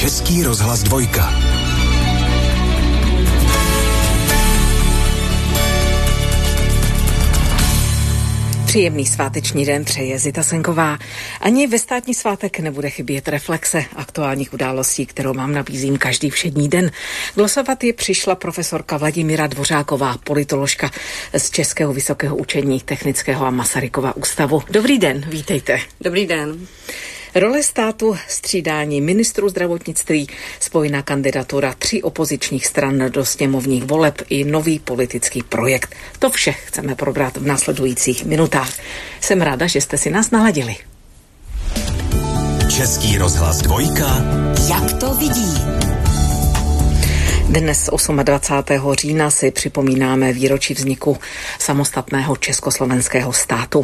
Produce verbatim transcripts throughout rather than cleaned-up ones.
Český rozhlas dvojka. Příjemný sváteční den přeje Zita Senková. Ani ve státní svátek nebude chybět reflexe aktuálních událostí, kterou vám nabízím každý všední den. Glosovat je přišla profesorka Vladimíra Dvořáková, politoložka z Českého vysokého učení technického a Masarykova ústavu. Dobrý den, vítejte. Dobrý den. Role státu, střídání ministrů zdravotnictví, spojená kandidatura tří opozičních stran do sněmovních voleb i nový politický projekt. To vše chceme probrat v následujících minutách. Jsem ráda, že jste si nás naladili. Český rozhlas dvojka. Jak to vidí? Dnes dvacátého osmého října si připomínáme výročí vzniku samostatného československého státu.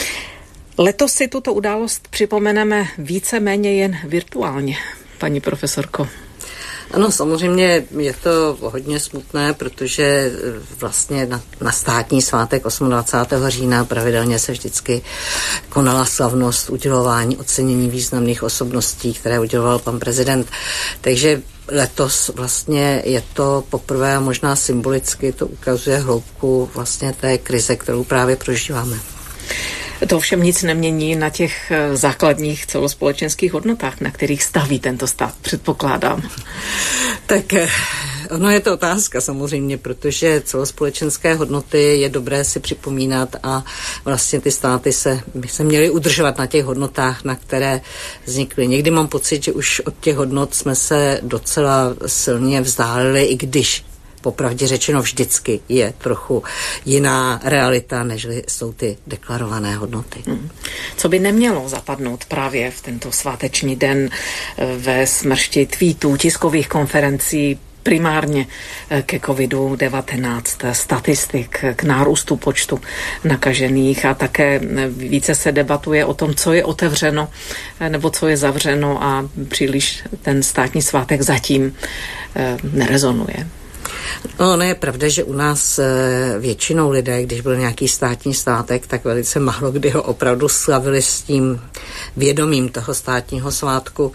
Letos si tuto událost připomeneme víceméně jen virtuálně, paní profesorko. Ano, samozřejmě je to hodně smutné, protože vlastně na, na státní svátek dvacátého osmého října pravidelně se vždycky konala slavnost udělování ocenění významných osobností, které uděloval pan prezident. Takže letos vlastně je to poprvé a možná symbolicky to ukazuje hloubku vlastně té krize, kterou právě prožíváme. To ovšem nic nemění na těch základních celospolečenských hodnotách, na kterých staví tento stát, předpokládám. Tak ono je to otázka samozřejmě, protože celospolečenské hodnoty je dobré si připomínat a vlastně ty státy se, by se měly udržovat na těch hodnotách, na které vznikly. Někdy mám pocit, že už od těch hodnot jsme se docela silně vzdálili, i když popravdě řečeno vždycky je trochu jiná realita, než jsou ty deklarované hodnoty. Hmm. Co by nemělo zapadnout právě v tento sváteční den ve smršti tweetů, tiskových konferencí, primárně ke kovidu devatenáct, statistik, k nárůstu počtu nakažených a také více se debatuje o tom, co je otevřeno nebo co je zavřeno a příliš ten státní svátek zatím nerezonuje. No, ne je pravda, že u nás většinou lidé, když byl nějaký státní svátek, tak velice málo kdy ho opravdu slavili s tím vědomím toho státního svátku.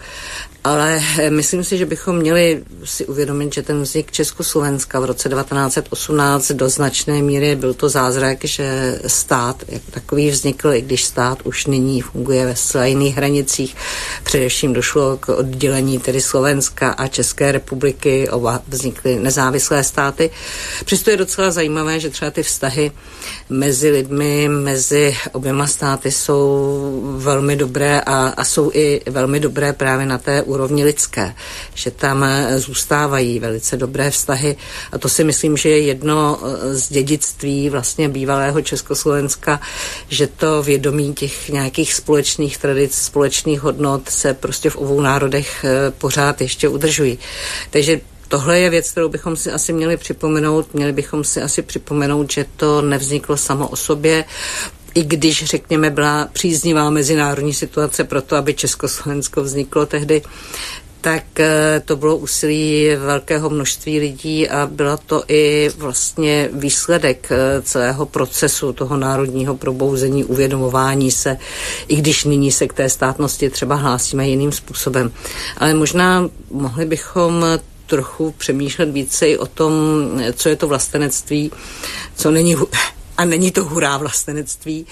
Ale myslím si, že bychom měli si uvědomit, že ten vznik Československa v roce devatenáct set osmnáct do značné míry byl to zázrak, že stát jako takový vznikl, i když stát už nyní funguje ve zcela jiných hranicích. Především došlo k oddělení tedy Slovenska a České republiky, oba vznikly nezávislé státy. Přesto je docela zajímavé, že třeba ty vztahy mezi lidmi, mezi oběma státy jsou velmi dobré a, a jsou i velmi dobré právě na té úrovni lidské, že tam zůstávají velice dobré vztahy a to si myslím, že je jedno z dědictví vlastně bývalého Československa, že to vědomí těch nějakých společných tradic, společných hodnot se prostě v obou národech pořád ještě udržují. Takže tohle je věc, kterou bychom si asi měli připomenout. Měli bychom si asi připomenout, že to nevzniklo samo o sobě, i když, řekněme, byla příznivá mezinárodní situace pro to, aby Československo vzniklo tehdy, tak to bylo úsilí velkého množství lidí a byla to i vlastně výsledek celého procesu toho národního probouzení, uvědomování se, i když nyní se k té státnosti třeba hlásíme jiným způsobem. Ale možná mohli bychom trochu přemýšlet více i o tom, co je to vlastenectví, co není a není to hurá vlastenectví.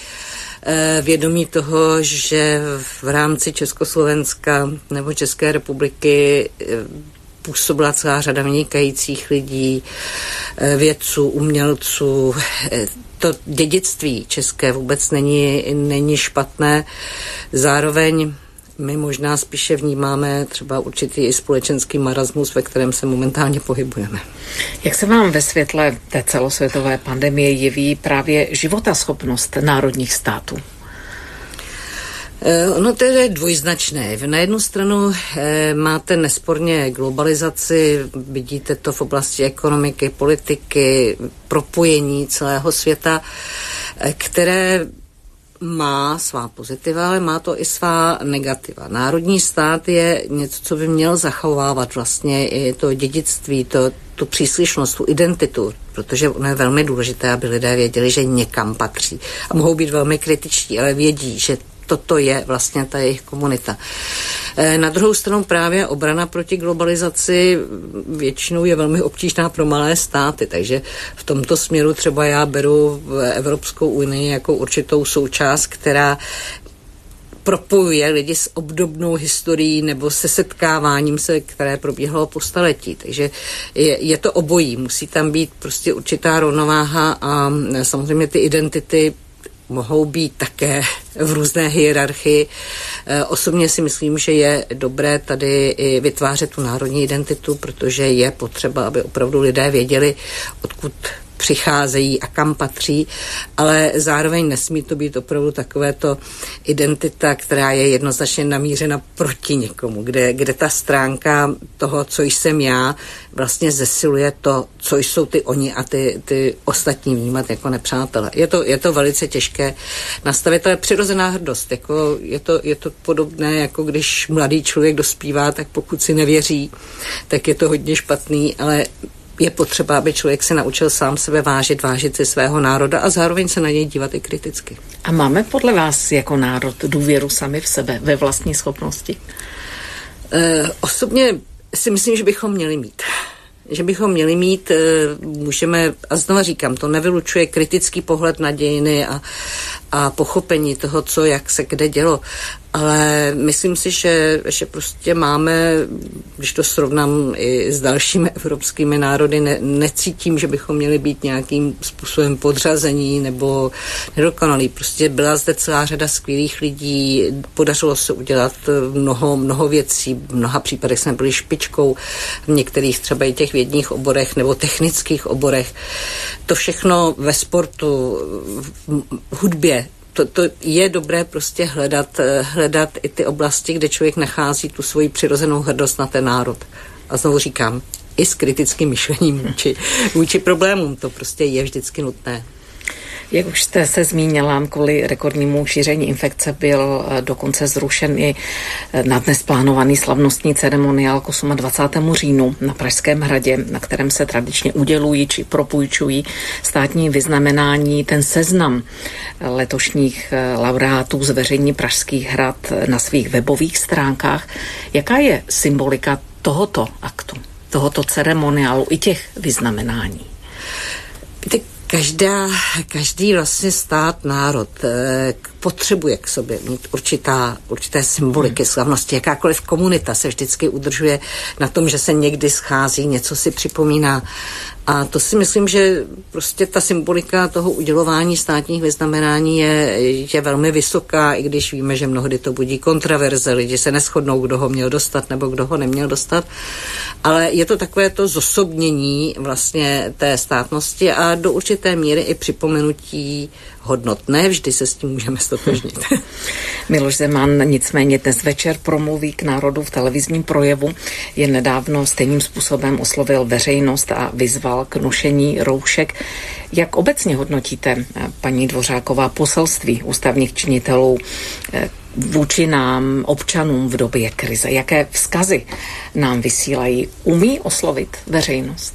Vědomí toho, že v rámci Československa nebo České republiky působila celá řada vynikajících lidí, vědců, umělců. To dědictví české vůbec není, není špatné. Zároveň my možná spíše vnímáme třeba určitý i společenský marasmus, ve kterém se momentálně pohybujeme. Jak se vám ve světle té celosvětové pandemie jeví právě životaschopnost národních států? Ono to je dvojznačné. Na jednu stranu eh, máte nesporně globalizaci, vidíte to v oblasti ekonomiky, politiky, propojení celého světa, eh, které má svá pozitiva, ale má to i svá negativa. Národní stát je něco, co by měl zachovávat vlastně i to dědictví, to, tu příslušnost, tu identitu, protože ono je velmi důležité, aby lidé věděli, že někam patří. A mohou být velmi kritičtí, ale vědí, že toto je vlastně ta jejich komunita. Na druhou stranu právě obrana proti globalizaci většinou je velmi obtížná pro malé státy, takže v tomto směru třeba já beru Evropskou unii jako určitou součást, která propojuje lidi s obdobnou historií nebo se setkáváním se, které probíhalo po staletí. Takže je, je to obojí. Musí tam být prostě určitá rovnováha a samozřejmě ty identity mohou být také v různé hierarchii. Osobně si myslím, že je dobré tady i vytvářet tu národní identitu, protože je potřeba, aby opravdu lidé věděli, odkud přicházejí a kam patří, ale zároveň nesmí to být opravdu takovéto identita, která je jednoznačně namířena proti někomu, kde, kde ta stránka toho, co jsem já, vlastně zesiluje to, co jsou ty oni a ty, ty ostatní vnímat jako nepřátele. Je to, je to velice těžké nastavit, ale přirozená hrdost. Jako je, to, je to podobné, jako když mladý člověk dospívá, tak pokud si nevěří, tak je to hodně špatný, ale je potřeba, aby člověk se naučil sám sebe vážit, vážit si svého národa a zároveň se na něj dívat i kriticky. A máme podle vás jako národ důvěru sami v sebe, ve vlastní schopnosti? E, osobně si myslím, že bychom měli mít. Že bychom měli mít, můžeme, a znova říkám, to nevylučuje kritický pohled na dějiny a, a pochopení toho, co, jak se kde dělo, ale myslím si, že, že prostě máme, když to srovnám i s dalšími evropskými národy, ne, necítím, že bychom měli být nějakým způsobem podřazení nebo nedokonalí. Prostě byla zde celá řada skvělých lidí, podařilo se udělat mnoho, mnoho věcí, v mnoha případech jsme byli špičkou, v některých třeba i těch vědních oborech nebo technických oborech. To všechno ve sportu, v hudbě, To, to je dobré prostě hledat, hledat i ty oblasti, kde člověk nachází tu svoji přirozenou hrdost na ten národ. A znovu říkám, i s kritickým myšlením vůči, vůči problémům, to prostě je vždycky nutné. Jak už jste se zmínila, kvůli rekordnímu šíření infekce byl dokonce zrušen i na dnes plánovaný slavnostní ceremoniál k dvacátému osmému říjnu na Pražském hradě, na kterém se tradičně udělují či propůjčují státní vyznamenání. Ten seznam letošních laureátů zveřejní Pražský hrad na svých webových stránkách. Jaká je symbolika tohoto aktu, tohoto ceremoniálu i těch vyznamenání? Každá, každý vlastně stát, národ eh, potřebuje k sobě mít určitá, určité symboliky, slavnosti. Jakákoliv komunita se vždycky udržuje na tom, že se někdy schází, něco si připomíná. A to si myslím, že prostě ta symbolika toho udělování státních vyznamenání je, je velmi vysoká, i když víme, že mnohdy to budí kontroverze, lidi se neshodnou, kdo ho měl dostat nebo kdo ho neměl dostat. Ale je to takové to zosobnění vlastně té státnosti a do určité míry i připomenutí hodnot. Ne vždy se s tím můžeme stotožnit. Miloš Zeman nicméně dnes večer promluví k národu v televizním projevu. Je nedávno stejným způsobem oslovil veřejnost a vyzval k nošení roušek. Jak obecně hodnotíte, paní Dvořáková, poselství ústavních činitelů vůči nám, občanům v době krize? Jaké vzkazy nám vysílají? Umí oslovit veřejnost?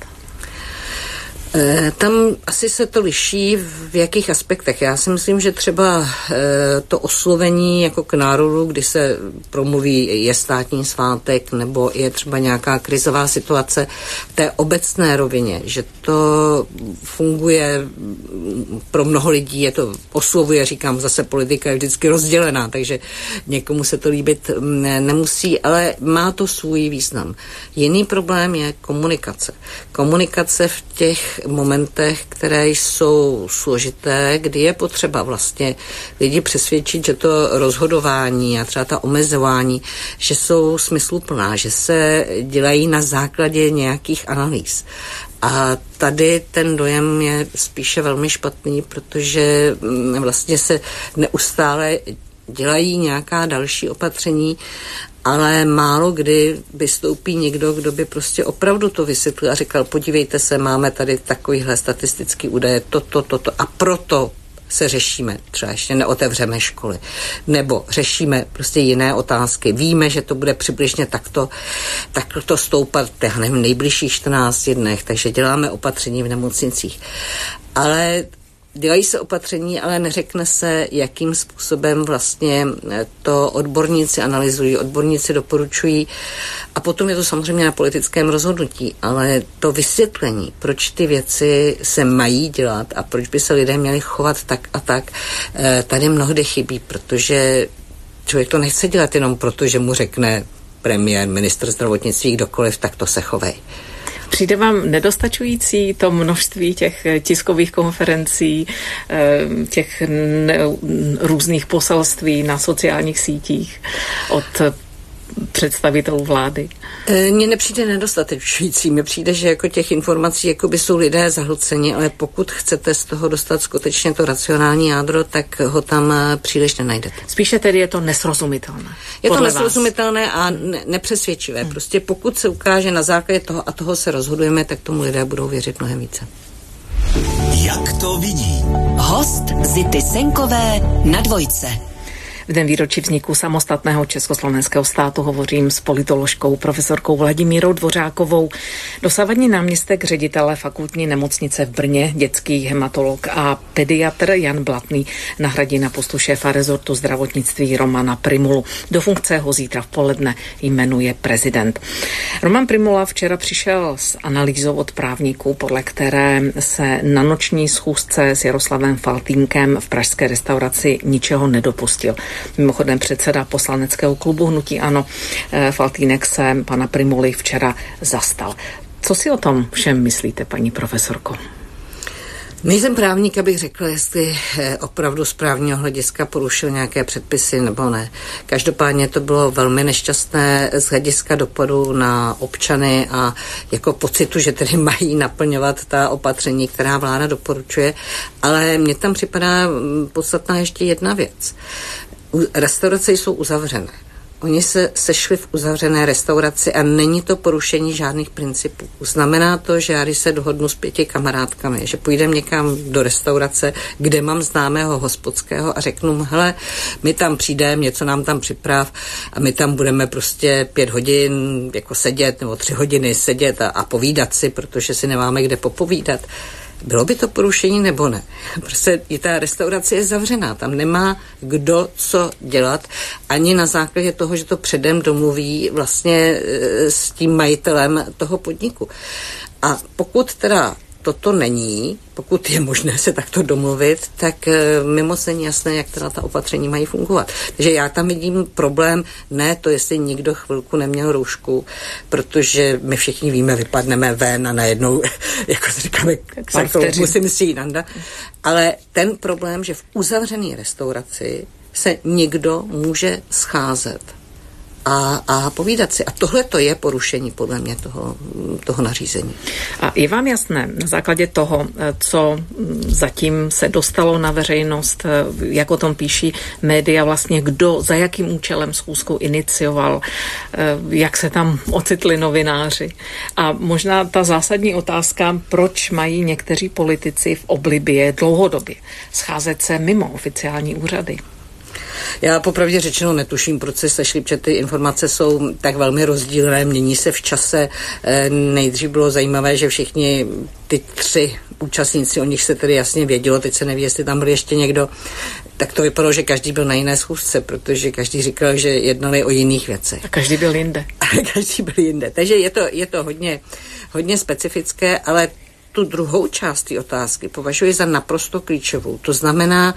Tam asi se to liší v jakých aspektech. Já si myslím, že třeba to oslovení jako k národu, kdy se promluví, je státní svátek nebo je třeba nějaká krizová situace v té obecné rovině, že to funguje pro mnoho lidí, je to oslovuje, říkám, zase politika je vždycky rozdělená, takže někomu se to líbit nemusí, ale má to svůj význam. Jiný problém je komunikace. Komunikace v těch momentech, které jsou složité, kdy je potřeba vlastně lidi přesvědčit, že to rozhodování a třeba ta omezování, že jsou smysluplná, že se dělají na základě nějakých analýz. A tady ten dojem je spíše velmi špatný, protože vlastně se neustále dělají nějaká další opatření, ale málo kdy vystoupí někdo, kdo by prostě opravdu to vysvětlil a říkal, podívejte se, máme tady takovýhle statistický údaje, toto, toto a proto se řešíme, třeba ještě neotevřeme školy, nebo řešíme prostě jiné otázky. Víme, že to bude přibližně takto, takto to stoupat v nejbližších čtrnácti dnech, takže děláme opatření v nemocnicích. Ale dělají se opatření, ale neřekne se, jakým způsobem vlastně to odborníci analyzují, odborníci doporučují a potom je to samozřejmě na politickém rozhodnutí, ale to vysvětlení, proč ty věci se mají dělat a proč by se lidé měli chovat tak a tak, tady mnohdy chybí, protože člověk to nechce dělat jenom proto, že mu řekne premiér, ministr zdravotnictví, kdokoliv, tak to se chovej. Přijde vám nedostačující to množství těch tiskových konferencí, těch různých poselství na sociálních sítích od představitelů vlády? Mně nepřijde nedostatečující. Mně přijde, že jako těch informací jako by jsou lidé zahlceni, ale pokud chcete z toho dostat skutečně to racionální jádro, tak ho tam příliš nenajdete. Spíše tedy je to nesrozumitelné. Je to nesrozumitelné a ne- nepřesvědčivé. Hmm. Prostě pokud se ukáže na základě toho a toho se rozhodujeme, tak tomu lidé budou věřit mnohem více. Jak to vidí? Host Zity Senkové na Dvojce. V den výročí vzniku samostatného československého státu hovořím s politoložkou profesorkou Vladimírou Dvořákovou. Dosavadní náměstek ředitele fakultní nemocnice v Brně, dětský hematolog a pediatr Jan Blatný nahradí na postu šéfa rezortu zdravotnictví Romana Prymulu. Do funkce ho zítra v poledne jmenuje prezident. Roman Prymula včera přišel s analýzou od právníků, podle které se na noční schůzce s Jaroslavem Faltýnkem v pražské restauraci ničeho nedopustil. Mimochodem předseda poslaneckého klubu Hnutí ANO Faltýnek se pana Prymuly včera zastal. Co si o tom všem myslíte, paní profesorko? Nejsem právník, abych řekl, jestli opravdu z právního hlediska porušil nějaké předpisy nebo ne. Každopádně to bylo velmi nešťastné z hlediska dopadu na občany a jako pocitu, že tedy mají naplňovat ta opatření, která vláda doporučuje, ale mně tam připadá podstatná ještě jedna věc. Restaurace jsou uzavřené. Oni se sešli v uzavřené restauraci a není to porušení žádných principů. Znamená to, že já když se dohodnu s pěti kamarádkami, že půjdeme někam do restaurace, kde mám známého hospodského a řeknu, hele, my tam přijdeme, něco nám tam připrav a my tam budeme prostě pět hodin jako sedět nebo tři hodiny sedět a, a povídat si, protože si nemáme kde popovídat. Bylo by to porušení nebo ne? Prostě ta restaurace je zavřená, tam nemá kdo co dělat, ani na základě toho, že to předem domluví vlastně s tím majitelem toho podniku. A pokud teda toto není, pokud je možné se takto domluvit, tak mi moc není jasné, jak teda ta opatření mají fungovat. Takže já tam vidím problém, ne to, jestli nikdo chvilku neměl roušku, protože my všichni víme, vypadneme ven a najednou, jako se říkáme, musím si jít nanda, ale ten problém, že v uzavřené restauraci se někdo může scházet A, a povídat si. A tohle to je porušení podle mě toho, toho nařízení. A je vám jasné na základě toho, co zatím se dostalo na veřejnost, jak o tom píší média, vlastně kdo za jakým účelem schůzku inicioval, jak se tam ocitli novináři. A možná ta zásadní otázka, proč mají někteří politici v oblibě dlouhodobě scházet se mimo oficiální úřady? Já popravdě řečeno netuším, proč se sešli, protože ty informace jsou tak velmi rozdílné, mění se v čase. Nejdřív bylo zajímavé, že všichni ty tři účastníci, o nich se tedy jasně vědělo, teď se neví, jestli tam byl ještě někdo, tak to vypadalo, že každý byl na jiné schůzce, protože každý říkal, že jednali o jiných věcech. A každý byl jinde. A každý byl jinde. Takže je to, je to hodně, hodně specifické, ale tu druhou část té otázky považuji za naprosto klíčovou. To znamená,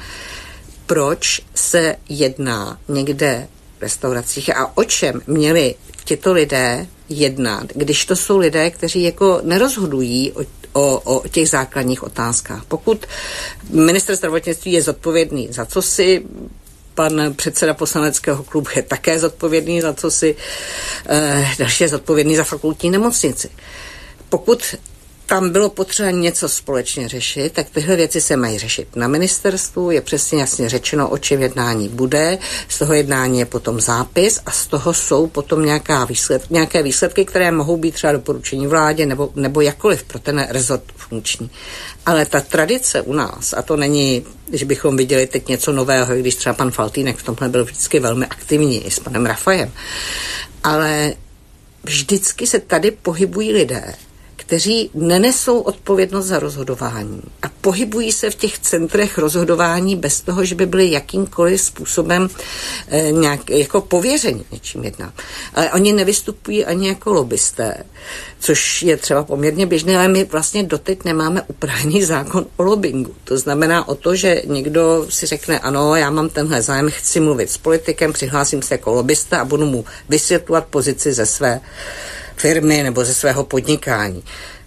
proč se jedná někde v restauracích a o čem měli těto lidé jednat, když to jsou lidé, kteří jako nerozhodují o, o, o těch základních otázkách. Pokud ministr zdravotnictví je zodpovědný za co si, pan předseda poslaneckého klubu je také zodpovědný za co si, eh, další je zodpovědný za fakultní nemocnici. Pokud tam bylo potřeba něco společně řešit, tak tyhle věci se mají řešit. Na ministerstvu je přesně jasně řečeno, o čem jednání bude, z toho jednání je potom zápis a z toho jsou potom nějaká výsled, nějaké výsledky, které mohou být třeba doporučení vládě nebo, nebo jakkoliv pro ten rezort funkční. Ale ta tradice u nás, a to není, že bychom viděli teď něco nového, když třeba pan Faltýnek v tomhle byl vždycky velmi aktivní i s panem Rafajem, ale vždycky se tady pohybují lidé, kteří nenesou odpovědnost za rozhodování a pohybují se v těch centrech rozhodování bez toho, že by byli jakýmkoliv způsobem eh, nějak jako pověření něčím jednám. Ale oni nevystupují ani jako lobbysté, což je třeba poměrně běžné, ale my vlastně doteď nemáme upravený zákon o lobbingu. To znamená o to, že někdo si řekne, ano, já mám tenhle zájem, chci mluvit s politikem, přihlásím se jako lobbysta a budu mu vysvětlovat pozici ze své firmy nebo ze svého podnikání.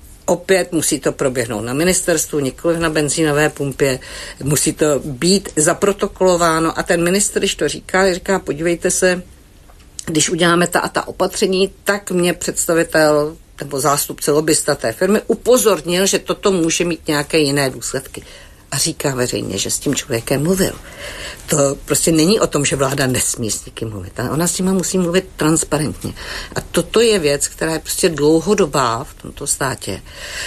Opět musí to proběhnout na ministerstvu, nikoliv na benzínové pumpě, musí to být zaprotokolováno a ten ministr, když to říká, říká, podívejte se, když uděláme ta a ta opatření, tak mě představitel nebo zástupce lobbysta té firmy upozornil, že toto může mít nějaké jiné důsledky. A říká veřejně, že s tím člověkem mluvil. To prostě není o tom, že vláda nesmí s někým mluvit, ale ona s tím musí mluvit transparentně. A toto je věc, která je prostě dlouhodobá v tomto státě.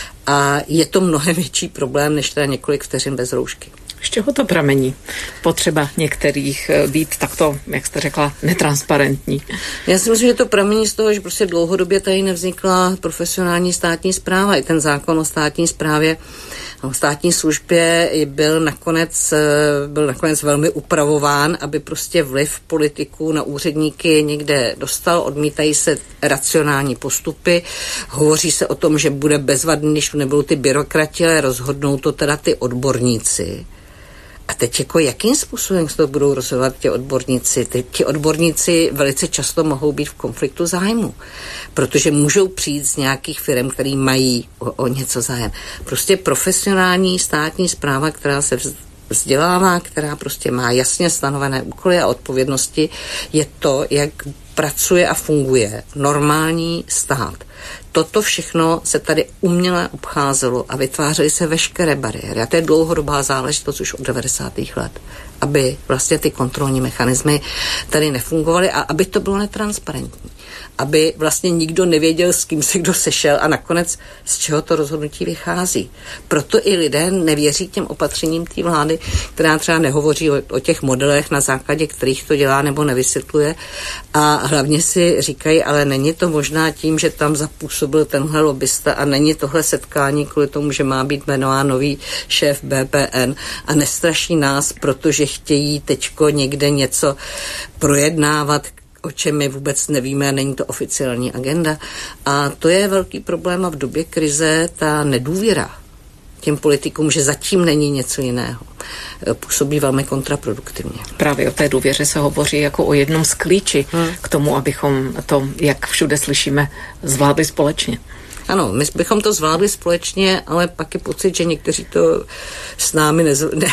A je to mnohem větší problém, než teda několik vteřin bez roušky. Z čeho to pramení? Potřeba některých být takto, jak jste řekla, netransparentní. Já si myslím, že to pramení z toho, že prostě dlouhodobě tady nevznikla profesionální státní správa. I ten zákon o státní správě, o státní službě byl nakonec, byl nakonec velmi upravován, aby prostě vliv politiků na úředníky někde dostal. Odmítají se racionální postupy. Hovoří se o tom, že bude bezvadný, když tu nebudou ty byrokrati, ale rozhodnou to teda ty odborníci. A teď jako jakým způsobem se to budou rozhodovat ti odborníci? Teď ti odborníci velice často mohou být v konfliktu zájmu, protože můžou přijít z nějakých firm, který mají o, o něco zájem. Prostě profesionální státní správa, která se vzdělává, která prostě má jasně stanovené úkoly a odpovědnosti, je to, jak pracuje a funguje normální stát. Toto všechno se tady uměle obcházelo a vytvářely se veškeré bariéry. A to je dlouhodobá záležitost už od devadesátých let, aby vlastně ty kontrolní mechanismy tady nefungovaly a aby to bylo netransparentní. Aby vlastně nikdo nevěděl, s kým se kdo sešel a nakonec z čeho to rozhodnutí vychází. Proto i lidé nevěří těm opatřením té vlády, která třeba nehovoří o, o těch modelech, na základě kterých to dělá nebo nevysvětluje. A hlavně si říkají, ale není to možná tím, že tam zapůsobil tenhle lobbysta a není tohle setkání kvůli tomu, že má být jmenován nový šéf B P N a nestraší nás, protože chtějí teďko někde něco projednávat, o čem my vůbec nevíme, není to oficiální agenda. A to je velký problém a v době krize ta nedůvěra těm politikům, že zatím není něco jiného, působí velmi kontraproduktivně. Právě o té důvěře se hovoří jako o jednom z klíči hmm. k tomu, abychom to, jak všude slyšíme, zvládli společně. Ano, my bychom to zvládli společně, ale pak je pocit, že někteří to s námi nez... ne,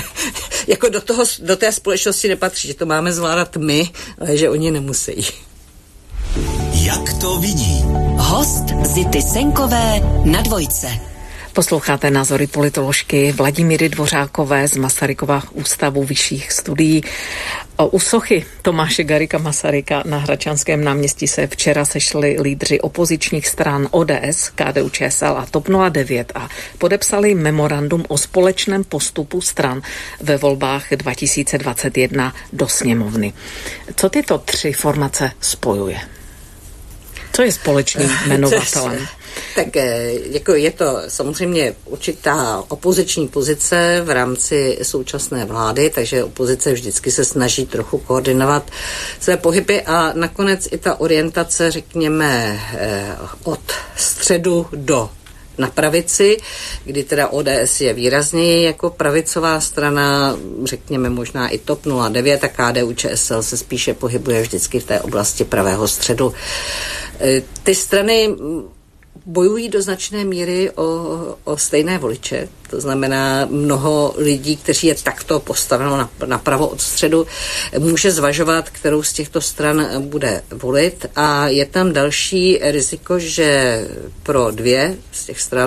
jako do, toho, do té společnosti nepatří, že to máme zvládat my, ale že oni nemusí. Jak to vidí? Host Zity Senkové na Dvojce. Posloucháte názory politoložky Vladimíry Dvořákové z Masarykova ústavu vyšších studií. U sochy Tomáše Garrigua Masaryka na Hradčanském náměstí se včera sešli lídři opozičních stran O D S, K D U Č S L a TOP nula devět a podepsali memorandum o společném postupu stran ve volbách dva tisíce dvacet jedna do sněmovny. Co tyto tři formace spojuje? Co je společným jmenovatelem? Tak jako je to samozřejmě určitá opoziční pozice v rámci současné vlády, takže opozice vždycky se snaží trochu koordinovat své pohyby a nakonec i ta orientace, řekněme, od středu do na pravici, kdy teda O D S je výrazněji jako pravicová strana, řekněme možná i TOP nula devět a K D U Č S L se spíše pohybuje vždycky v té oblasti pravého středu. Ty strany bojují do značné míry o, o stejné voliče. To znamená, mnoho lidí, kteří je takto postaveno napravo od středu, může zvažovat, kterou z těchto stran bude volit. A je tam další riziko, že pro dvě z těch stran,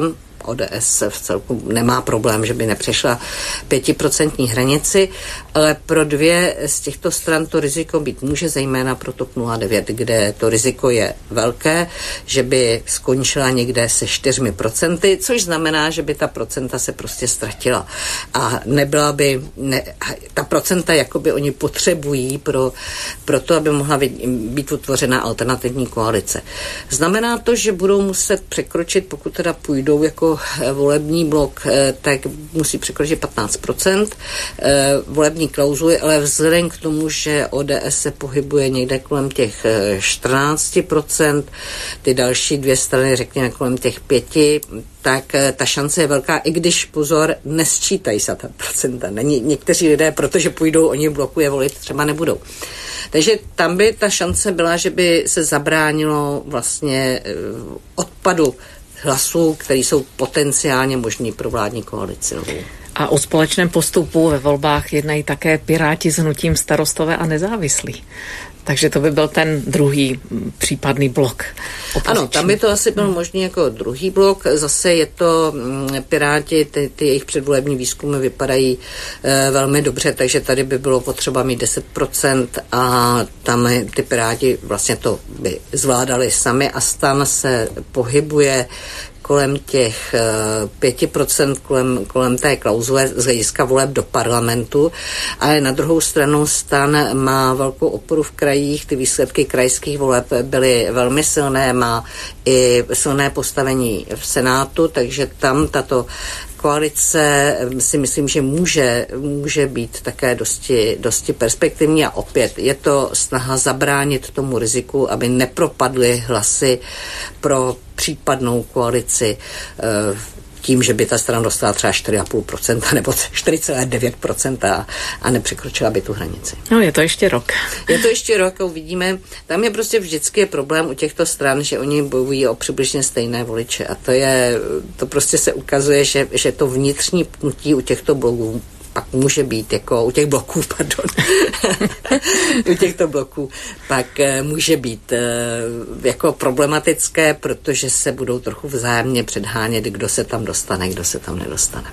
O D S v celku nemá problém, že by nepřešla pětiprocentní hranici, ale pro dvě z těchto stran to riziko být může, zejména pro TOP nula devět, kde to riziko je velké, že by skončila někde se čtyřmi procenty, což znamená, že by ta procenta se prostě ztratila. A nebyla by, ne, ta procenta jakoby oni potřebují pro, pro to, aby mohla být utvořena alternativní koalice. Znamená to, že budou muset překročit, pokud teda půjdou jako volební blok, tak musí překročit patnáct procent volební klauzuly, ale vzhledem k tomu, že O D S se pohybuje někde kolem těch čtrnáct procent, ty další dvě strany řekněme kolem těch pěti, tak ta šance je velká, i když pozor, nesčítají se ta procenta. Není, někteří lidé, protože půjdou, oni v bloku je volit, třeba nebudou. Takže tam by ta šance byla, že by se zabránilo vlastně odpadu hlasů, které jsou potenciálně možný pro vládní koalici. A o společném postupu ve volbách jednají také Piráti s hnutím Starostové a nezávislí. Takže to by byl ten druhý případný blok opoziční. Ano, tam by to asi byl možný jako druhý blok. Zase je to Piráti, ty, ty jejich předvolební výzkumy vypadají e, velmi dobře, takže tady by bylo potřeba mít deset procent a tam ty Piráti vlastně to by zvládali sami a STAN se pohybuje kolem těch pěti procent, kolem, kolem té klauzule z hlediska voleb do parlamentu, ale na druhou stranu STAN má velkou oporu v krajích, ty výsledky krajských voleb byly velmi silné, má i silné postavení v Senátu, takže tam tato koalice si myslím, že může, může být také dosti, dosti perspektivní a opět je to snaha zabránit tomu riziku, aby nepropadly hlasy pro případnou koalici tím, že by ta strana dostala třeba čtyři celá pět procenta nebo čtyři celá devět procenta a nepřekročila by tu hranici. No, je to ještě rok. Je to ještě rok a uvidíme. Tam je prostě vždycky problém u těchto stran, že oni bojují o přibližně stejné voliče a to je, to prostě se ukazuje, že, že to vnitřní pnutí u těchto blogů pak může být jako u těch bloků, pardon, u těchto bloků pak může být jako problematické, protože se budou trochu vzájemně předhánět, kdo se tam dostane, kdo se tam nedostane.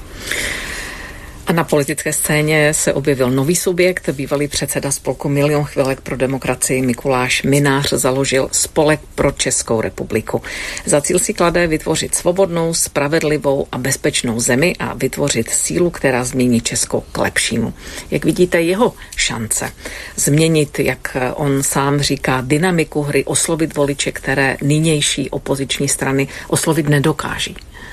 A na politické scéně se objevil nový subjekt. Bývalý předseda spolku Milion chvilek pro demokracii Mikuláš Mynář založil Spolek pro Českou republiku. Za cíl si klade vytvořit svobodnou, spravedlivou a bezpečnou zemi a vytvořit sílu, která změní Česko k lepšímu. Jak vidíte jeho šance změnit, jak on sám říká, dynamiku hry, oslovit voliče, které nynější opoziční strany oslovit nedokáží?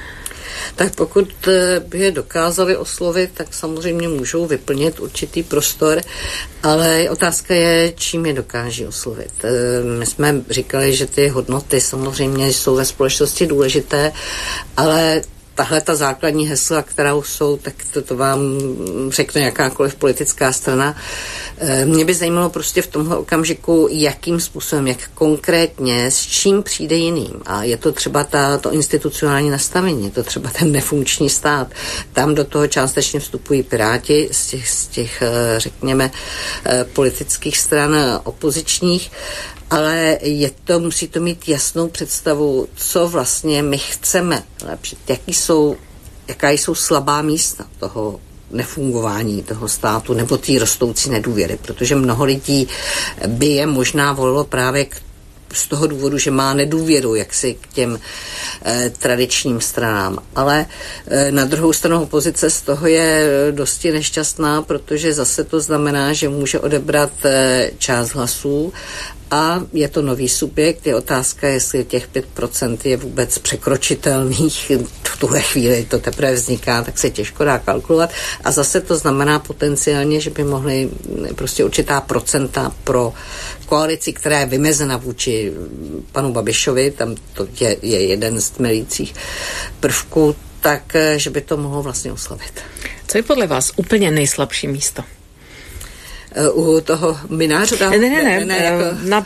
Tak pokud by je dokázali oslovit, tak samozřejmě můžou vyplnit určitý prostor, ale otázka je, čím je dokáží oslovit. My jsme říkali, že ty hodnoty samozřejmě jsou ve společnosti důležité, ale tahle ta základní hesla, která jsou, tak to, to vám řekne jakákoliv politická strana. Mě by zajímalo prostě v tomhle okamžiku, jakým způsobem, jak konkrétně, s čím přijde jiným. A je to třeba ta, to institucionální nastavení, je to třeba ten nefunkční stát. Tam do toho částečně vstupují Piráti z těch, z těch řekněme, politických stran opozičních, ale je to, musí to mít jasnou představu, co vlastně my chceme lepšit, jaký jsou, jaká jsou slabá místa toho nefungování toho státu nebo té rostoucí nedůvěry, protože mnoho lidí by je možná volilo právě k z toho důvodu, že má nedůvěru jaksi k těm eh, tradičním stranám. Ale eh, na druhou stranu opozice z toho je dosti nešťastná, protože zase to znamená, že může odebrat eh, část hlasů a je to nový subjekt. Je otázka, jestli těch pět procent je vůbec překročitelných. V tuhle chvíli to teprve vzniká, tak se těžko dá kalkulovat. A zase to znamená potenciálně, že by mohly prostě určitá procenta pro koalici, která je vymezena vůči panu Babišovi, tam to je, je jeden z tmelících prvků, tak, že by to mohlo vlastně oslavit. Co je podle vás úplně nejslabší místo? U toho Mynáře? Ne, ne, ne, ne, ne jako... na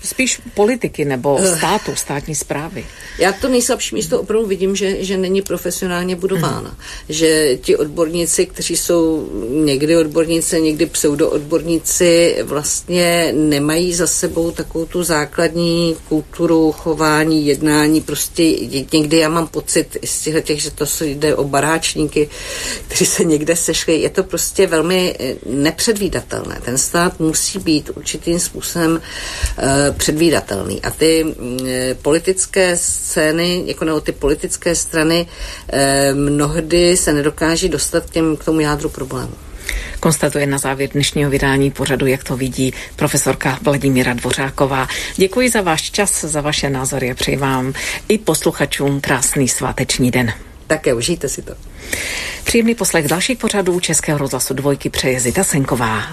spíš politiky nebo státu, státní správy? Já to nejslabší místo opravdu vidím, že, že není profesionálně budována. Mm. Že ti odborníci, kteří jsou někdy odborníci, někdy pseudoodborníci, vlastně nemají za sebou takovou tu základní kulturu, chování, jednání. Prostě někdy já mám pocit z těch, že to jde o baráčníky, kteří se někde sešli. Je to prostě velmi nepředvídatelné. Ten stát musí být určitým způsobem uh, předvídatelný. A ty uh, politické scény, jako nebo ty politické strany uh, mnohdy se nedokáží dostat k, těm, k tomu jádru problému. Konstatuje na závěr dnešního vydání pořadu, jak to vidí profesorka Vladimíra Dvořáková. Děkuji za váš čas, za vaše názory a přeji vám i posluchačům krásný sváteční den. Také užijte si to. Příjemný poslech dalších pořadů Českého rozhlasu Dvojky přeje Zita Senková.